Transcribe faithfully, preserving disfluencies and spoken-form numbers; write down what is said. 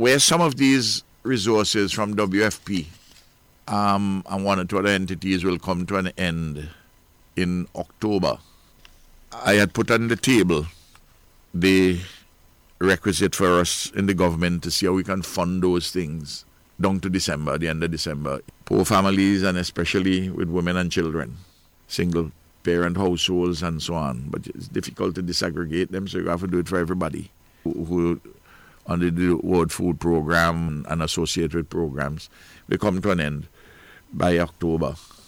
where some of these resources from W F P um, and one or two other entities will come to an end in October, I had put on the table the requisite for us in the government to see how we can fund those things down to December, the end of December. Poor families, and especially with women and children, single parent households and so on. But it's difficult to disaggregate them, so you have to do it for everybody who, who under the World Food Program and associated programs. They come to an end by October.